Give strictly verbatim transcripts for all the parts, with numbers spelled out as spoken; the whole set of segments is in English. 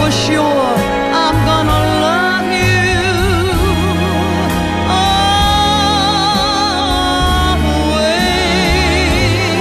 for sure I'm gonna love you all the way.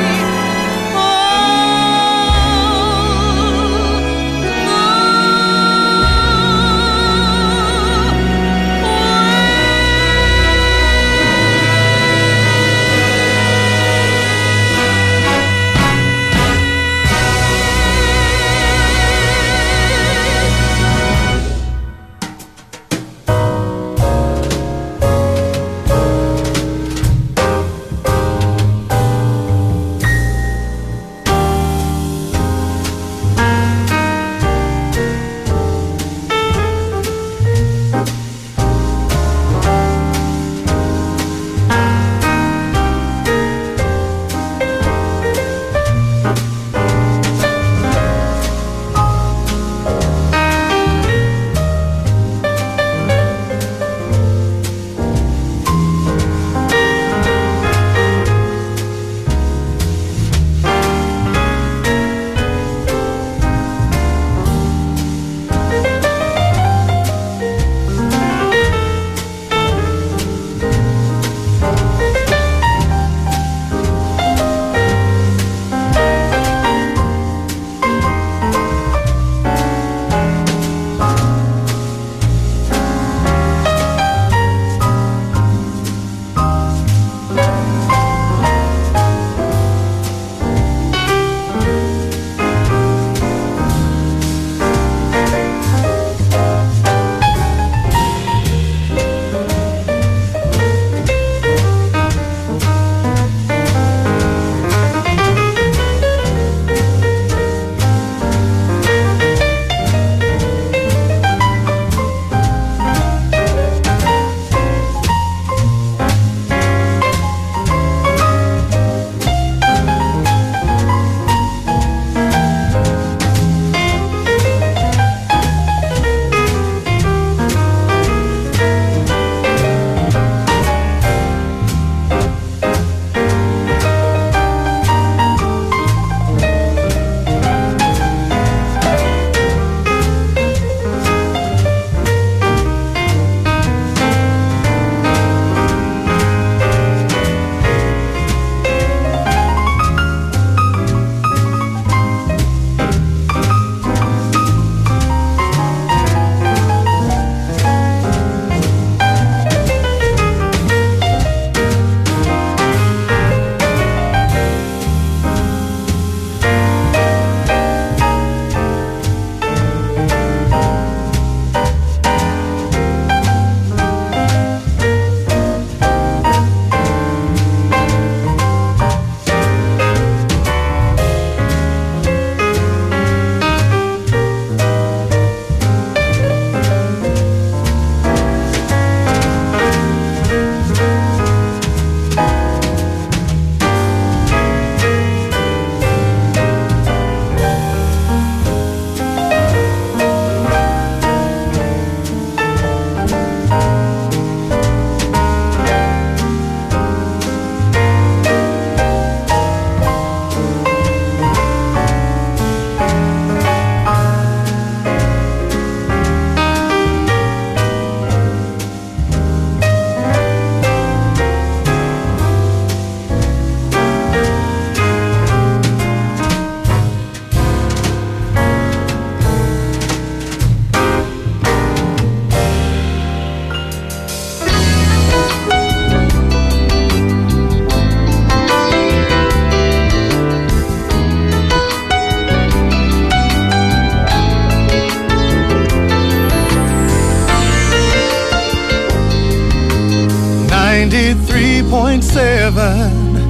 ninety-three point seven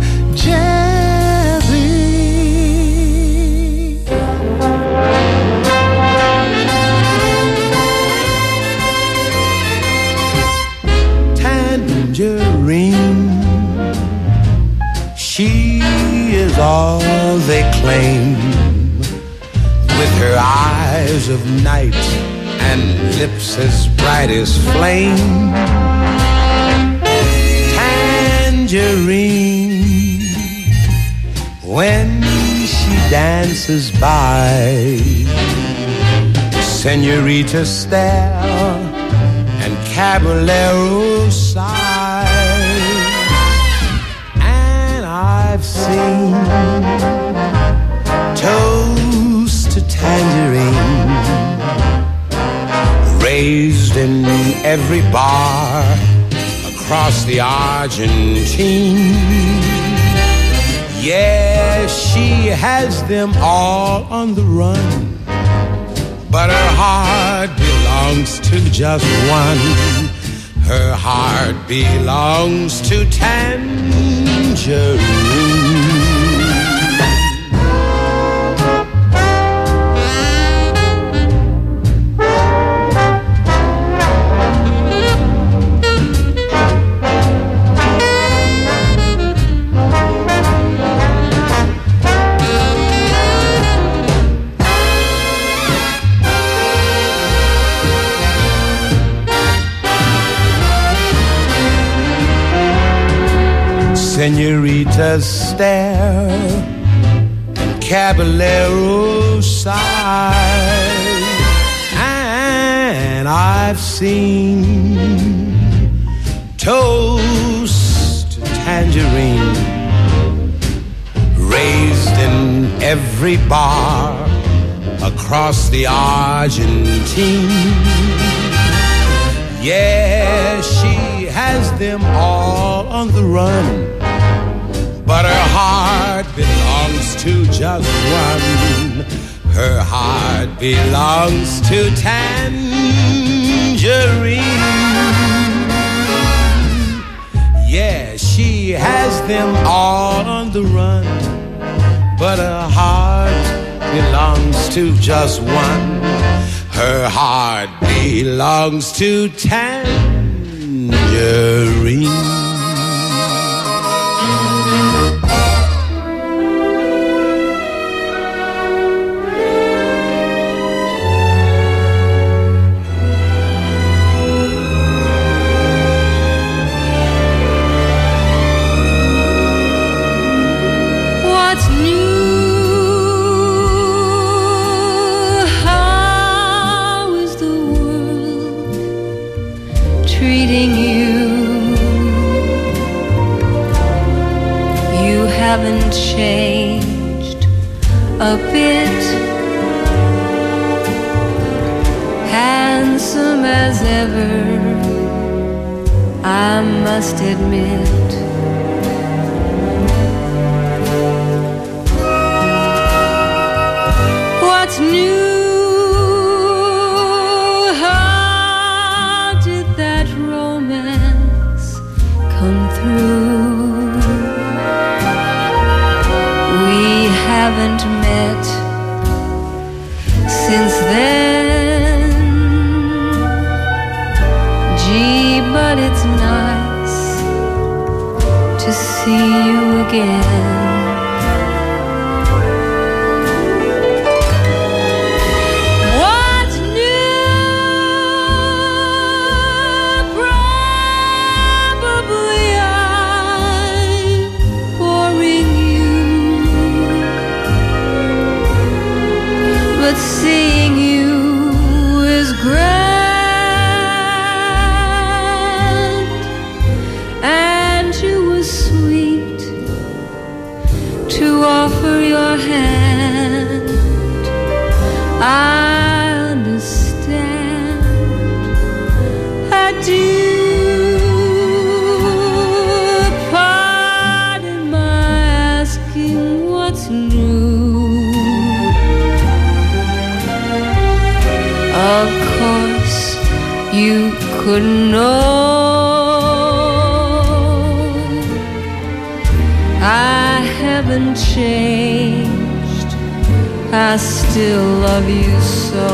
Jazzy. Tangerine, she is all they claim, with her eyes of night and lips as bright as flame. Tangerine, when she dances by, Senorita stare and caballero sigh, and I've seen toast to tangerine raised in every bar across the Argentine. Yeah, she has them all on the run, but her heart belongs to just one. Her heart belongs to Tangerine. Senoritas stare and caballeros sigh, and I've seen toast to tangerine raised in every bar across the Argentine. Yeah, she has them all on the run, but her heart belongs to just one. Her heart belongs to Tangerine. Yeah, she has them all on the run, but her heart belongs to just one. Her heart belongs to Tangerine. Haven't changed a bit, handsome as ever, I must admit. What's new? How did that romance come through? Haven't met since then. Gee, but it's nice to see you again. What's new? Probably I'm boring you, but seeing you is grand, and you were sweet to offer your hand. I understand, I do. Pardon my asking what's new. Of course, you couldn't know. I haven't changed, I still love you so.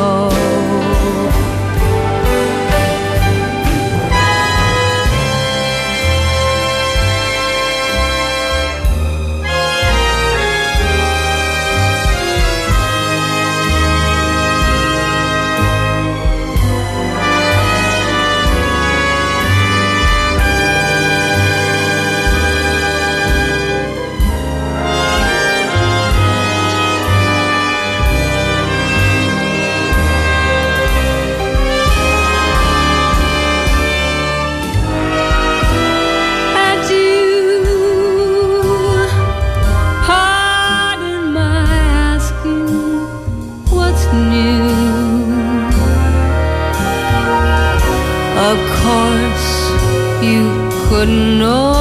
couldn't know.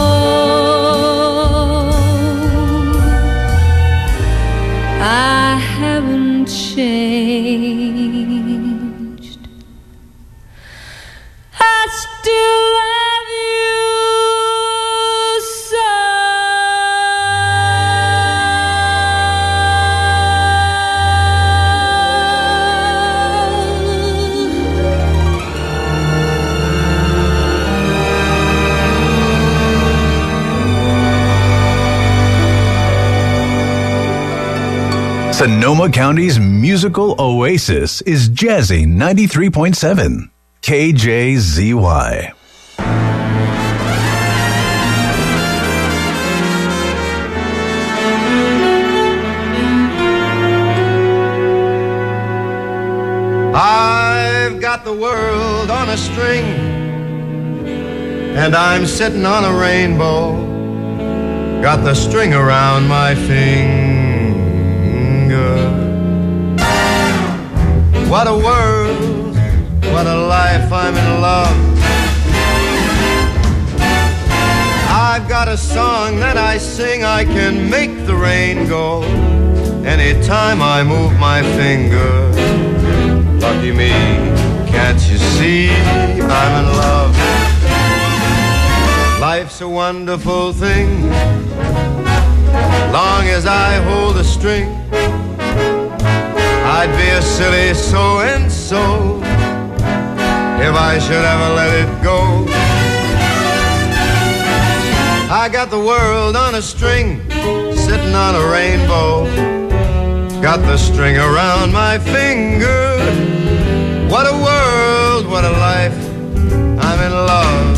I haven't changed. I still love you so. Sonoma County's musical oasis is Jazzy ninety-three point seven, K J Z Y. I've got the world on a string, and I'm sitting on a rainbow. Got the string around my finger. What a world, what a life, I'm in love. I've got a song that I sing, I can make the rain go anytime I move my finger. Lucky me, can't you see I'm in love? Life's a wonderful thing, long as I hold a string. I'd be a silly so-and-so if I should ever let it go. I got the world on a string, sitting on a rainbow. Got the string around my finger. What a world, what a life, I'm in love.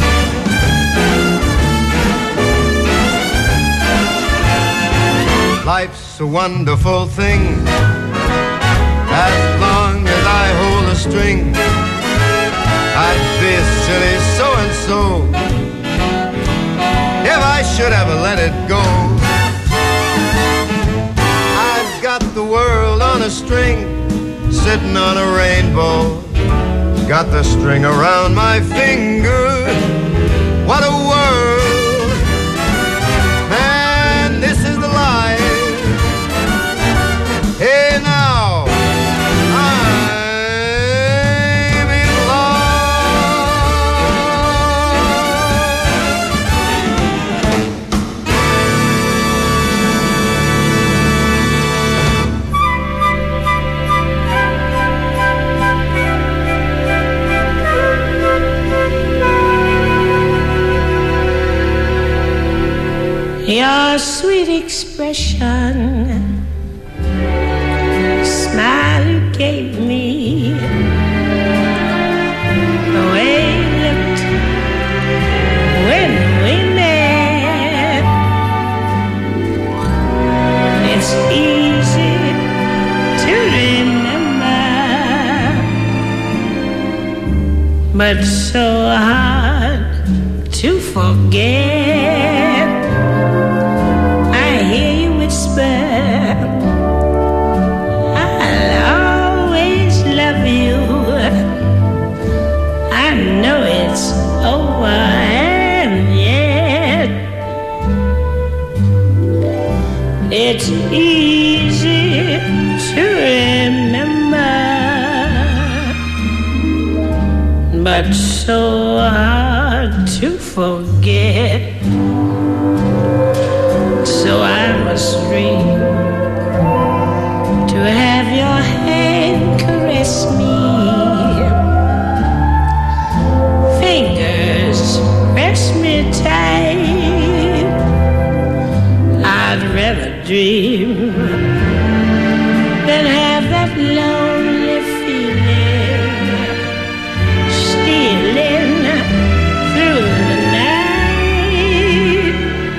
Life's a wonderful thing, as long as I hold a string. I'd be a silly so-and-so if I should ever let it go. I've got the world on a string, sitting on a rainbow. Got the string around my finger. What a world, man, this is the life. Hey now, I'm in Your sweet expression, smile you gave me, the way you looked when we met. It's easy to remember, but so hard to forget. I hear you whisper, I'll always love you. I know it's over and yet it's easy to remember, but so hard to forget. So I must dream to have your hand caress me, fingers press me tight. I'd rather dream than have that lonely feeling stealing through the night.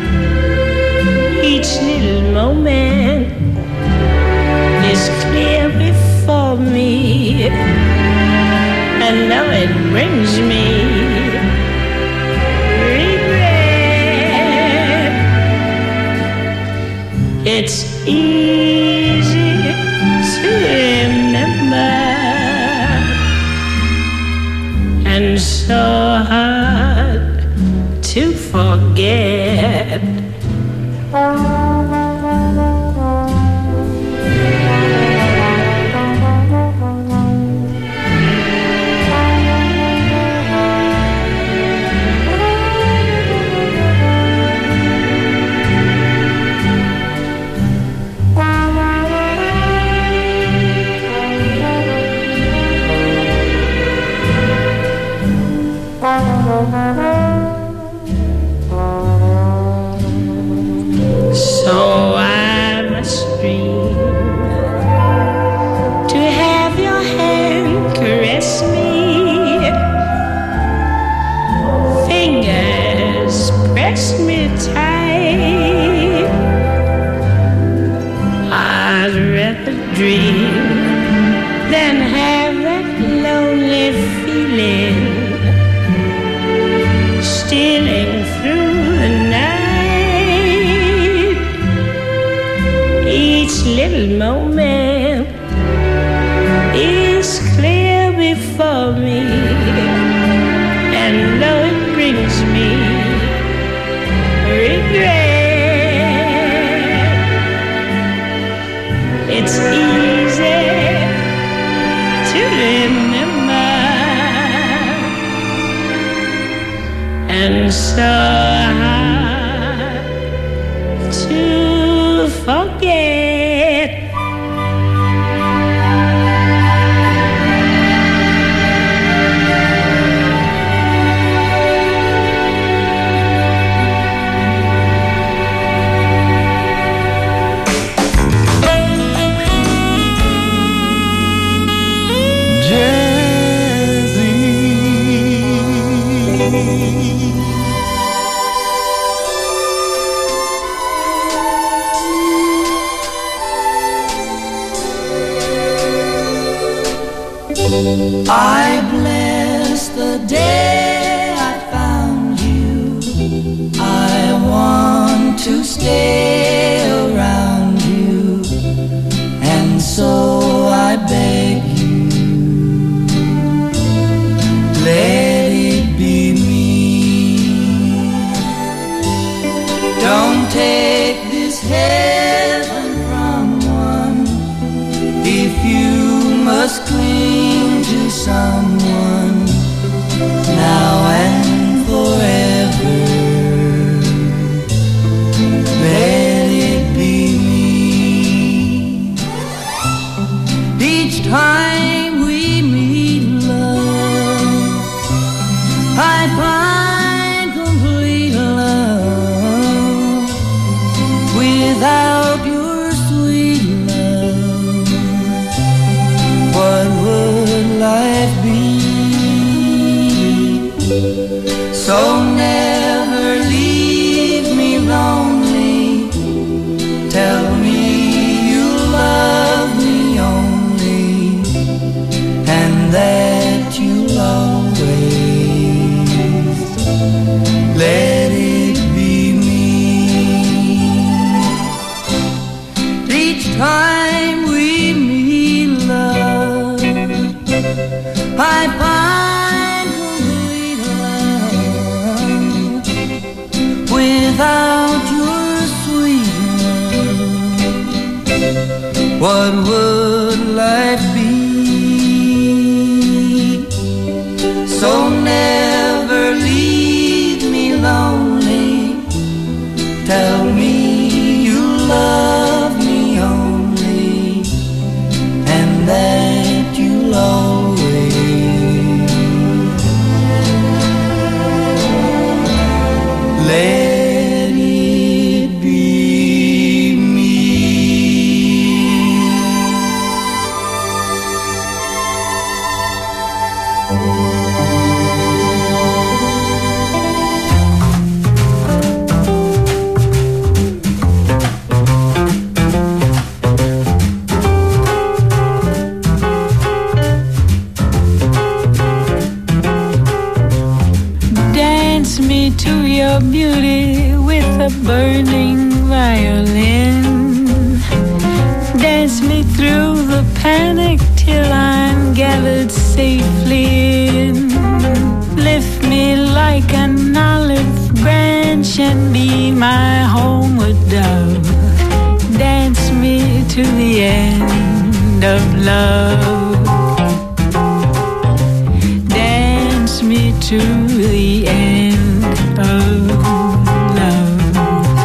Each little moment is clear before me, and though it brings me regret, it's easy to remember, and so hard to forget. So I must dream to have your hand caress me, fingers press me tight. I'd rather dream than have that lonely feeling stealing through the night. Each little moment is clear before me, and though it brings me regret, it's easy to remember and so hard to forget. I bless the day I found you. I want to stay around you, and so I beg you, let it be me. Don't take this heaven from one if you must cling to someone now and forever. Let it be me. Each time we meet, love, I find complete love without your sweet love. What would life be? So never leave me lonely. Tell me you love me only, and that you'll always let it be me. Each time we meet, love, I find complete love without your sweet love. What would life be? So never leave me lonely. Tell me you love me only, and that you'll always let it be me. Dance me to your beauty with a burning violin. Dance me through the panic till I'm gathered safely in. Lift me like an olive branch and be my homeward dove. Dance me to the end of love. Dance me to the end of love.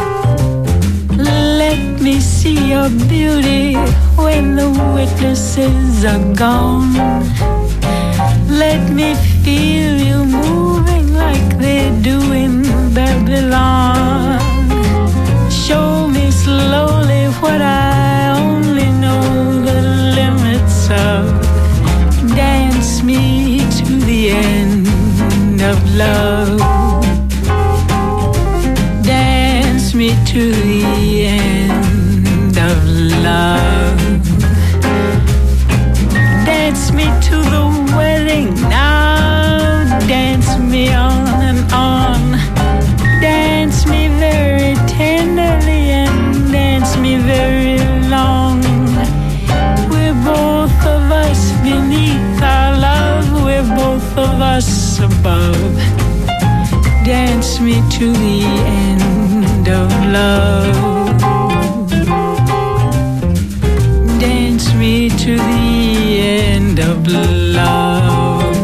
Let me see your beauty when the witnesses are gone. Let me feel you moving like they do in Babylon. Show me slowly what I only know the limits of. Dance me to the end of love. Dance me to the end of love. Dance me to the wedding now. Dance me on and on. Dance me very tenderly and dance me very long. We're both of us beneath our love. We're both of us above. Dance me to the end of love. Dance me to the end of love.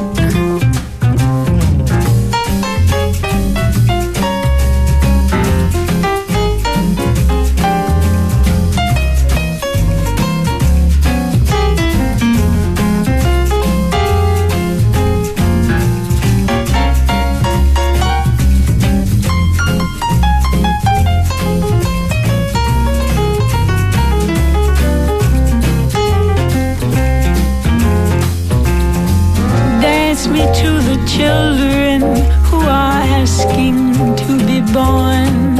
Children who are asking to be born.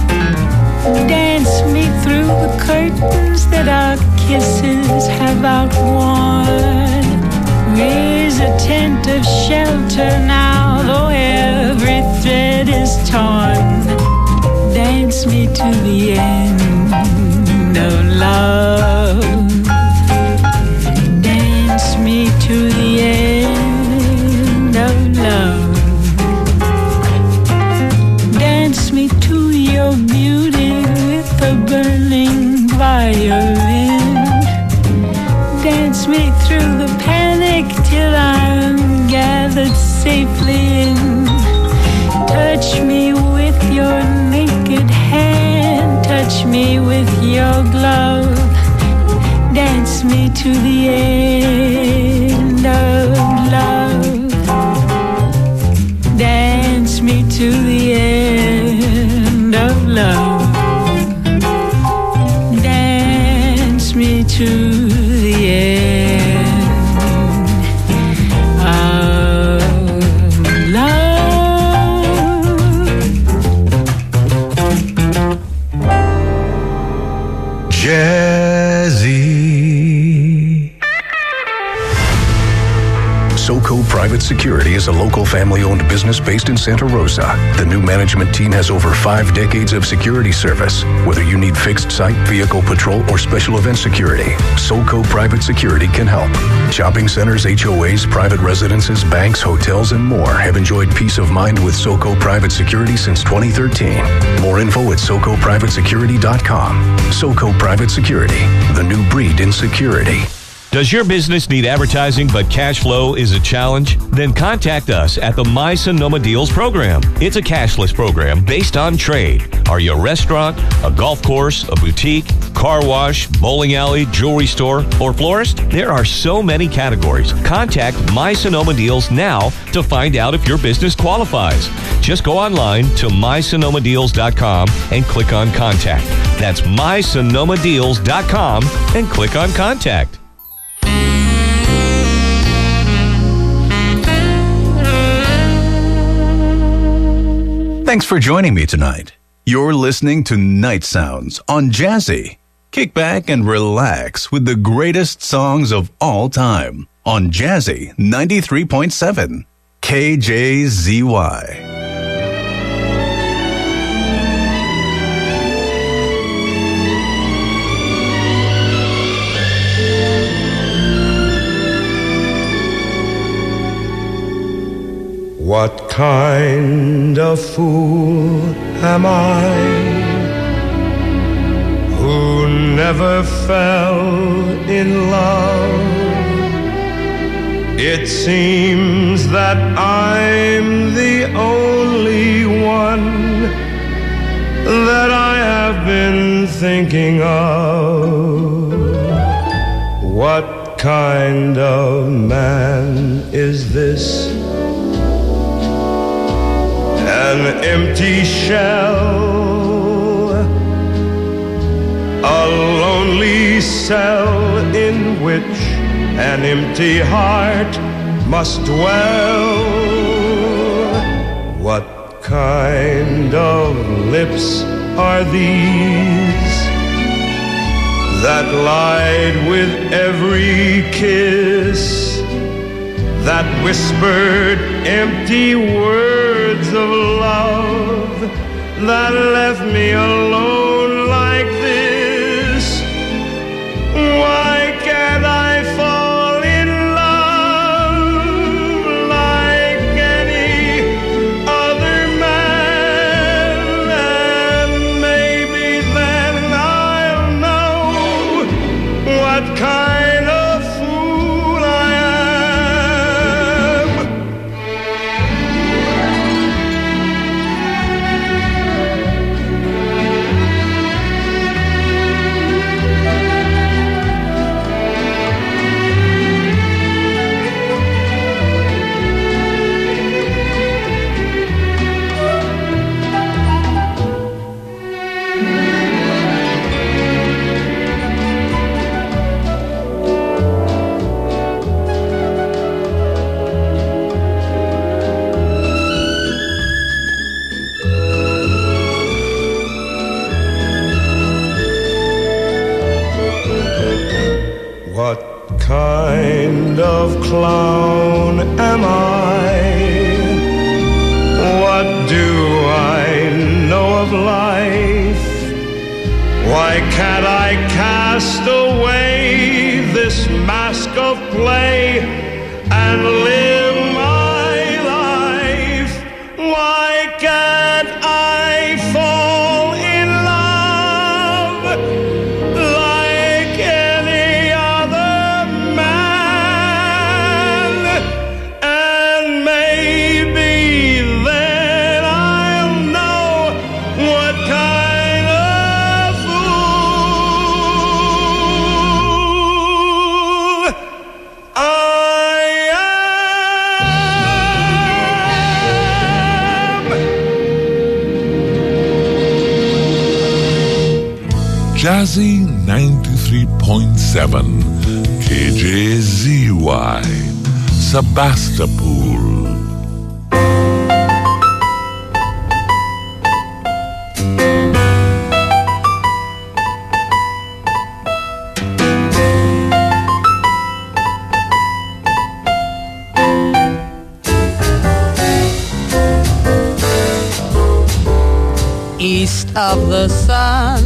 Dance me through the curtains that our kisses have outworn. Raise a tent of shelter now, though every thread is torn. Dance me to the end of love. Dance me to the end of love. Dance me to your beauty with a burning violin. Dance me through the panic till I'm gathered safely in. Touch me with your naked hand. Touch me with your glove. Dance me to the end of love. Dance me to the end of love. Dance me to the end of love. Jazzy. SoCo Private Security is a local family-owned business based in Santa Rosa. The new management team has over five decades of security service. Whether you need fixed site, vehicle patrol, or special event security, SoCo Private Security can help. Shopping centers, H O As, private residences, banks, hotels, and more have enjoyed peace of mind with SoCo Private Security since twenty thirteen. More info at soco private security dot com. SoCo Private Security, the new breed in security. Does your business need advertising but cash flow is a challenge? Then contact us at the My Sonoma Deals program. It's a cashless program based on trade. Are you a restaurant, a golf course, a boutique, car wash, bowling alley, jewelry store, or florist? There are so many categories. Contact My Sonoma Deals now to find out if your business qualifies. Just go online to my sonoma deals dot com and click on Contact. That's my sonoma deals dot com and click on Contact. Thanks for joining me tonight. You're listening to Night Sounds on Jazzy. Kick back and relax with the greatest songs of all time on Jazzy ninety-three point seven K J Z Y. What kind of fool am I who never fell in love? It seems that I'm the only one that I have been thinking of. What kind of man is this? An empty shell, a lonely cell in which an empty heart must dwell. What kind of lips are these that lied with every kiss, that whispered empty words of love, that left me alone like this? Why can't I fall in love like any other man? And maybe then I'll know what kind of fool I am. What kind of clown am I? What do I know of life? Why can't I cast away this mask of play and live my life? Why can't I fall in love like any other man? And maybe then I'll know what kind of fool I am. Jazzy ninety-three point seven K J Z Y Sebastopol. East of the sun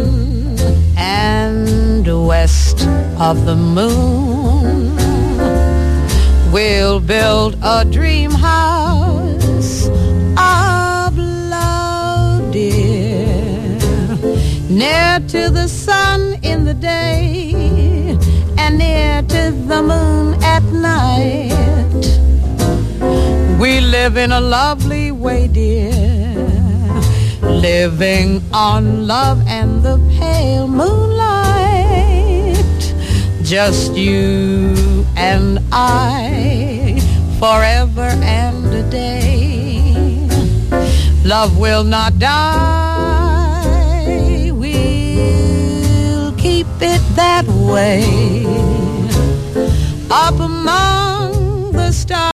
and west of the moon, we'll build a dream house of love, dear, near to the sun in the day and near to the moon at night. We live in a lovely way, dear, living on love and the pale moonlight. Just you and I, forever and a day. Love will not die, we'll keep it that way. Up among the stars